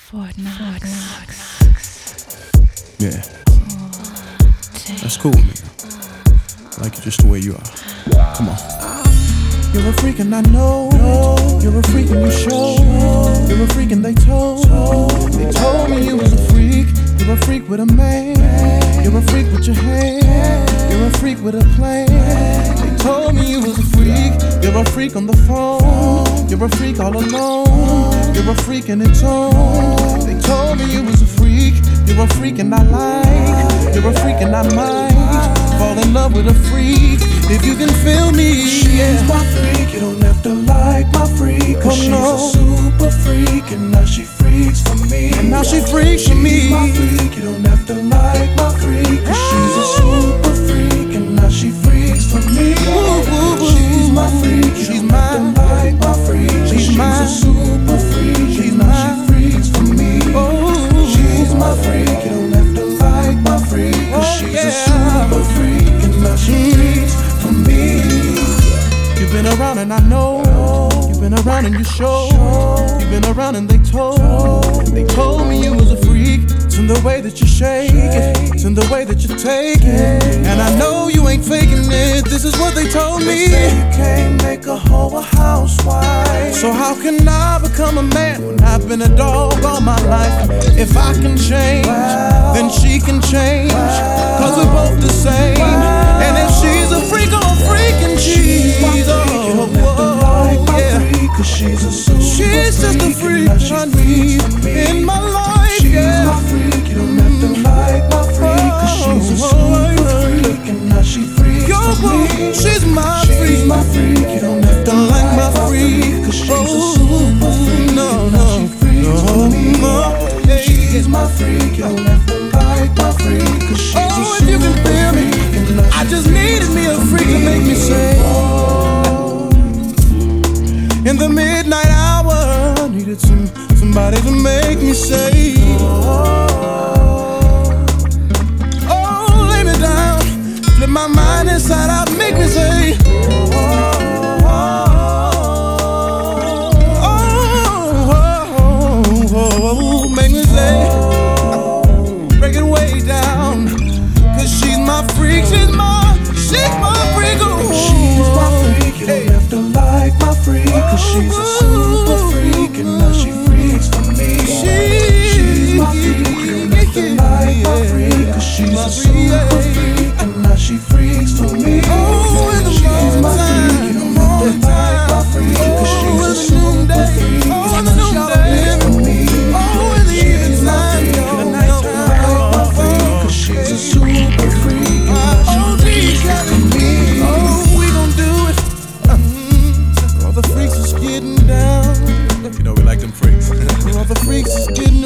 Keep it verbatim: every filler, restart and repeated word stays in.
Fort Knox. Yeah. That's cool, nigga. I like you just the way you are. Come on. You're a freak and I know. You're a freak and you show. You're a freak and they told. They told me you was a freak. You're a freak with a man. You're a freak with your hand. You're a freak with a plan. They told me you was a freak. You're a freak on the phone. You're a freak all alone. You're a freak in its own. They told me you was a freak. You're a freak and I like. You're a freak and I might fall in love with a freak if you can feel me. She's yeah. my freak. You don't have to like my freak. Cause oh, she's no. a super freak and now she freaks for me. And now she freaks for she's me. She's my freak. You don't have to like my freak. Cause she's a super freak and now she freaks for me. Ooh, ooh, ooh. She's my freak. You she's don't mine. have to like my freak. She's, she's mine. a super freak she's and now mine. she freaks for me. Oh, she's my freak. You don't have to like my freak. Cause oh, she's yeah. a super freak and now she freaks for me. You've been around and I know. You've been around and you show. You've been around and they told. They told me you was a freak. It's in the way that you shake it. It's in the way that you take it. And I know you ain't faking it. This is what they told me. They say you can't make a hoe a housewife. So how can I become a man when I've been a dog all my life? If I can change, then she can change. Cause we're both the same. And if she's a freak, I'm a freak and she's oh, oh, yeah. Cause she's a super she's just a freak I need in my life. She's yeah. my freak, you don't have to like my freak. Cause she's a super freak and now she freaks Yo, for me. She's my she's freak. my freak, you don't have to Don't like my freak. Cause she's a super freak no, and now she freaks no, for me. no, yeah. She's my freak, you don't have to like my freak. Cause she's oh, a if super you can feel me, I just needed me a freak to make me say. In the midnight hour, I needed some somebody to make me say, oh, lay me down, flip my mind inside out, make me say, oh, oh, oh, oh, make me say, break it way down, cause she's my freak, she's my, she's my freak, oh. She's my freak, you don't have to like my freak. Cause she's a super freak and now she freaks for me. She's my freak, you don't have to like my freak. Cause she's a super freak and now she freaks for me. She's my freak, you don't have to like my freak. Cause she's a super freak and now she freaks for me. She's my freak, you don't have to like my freak. Cause she's a super freak and now she freaks for me. Oh, we gon' do it. Uh, all the freaks is getting down. You know we like them freaks. All the freaks is getting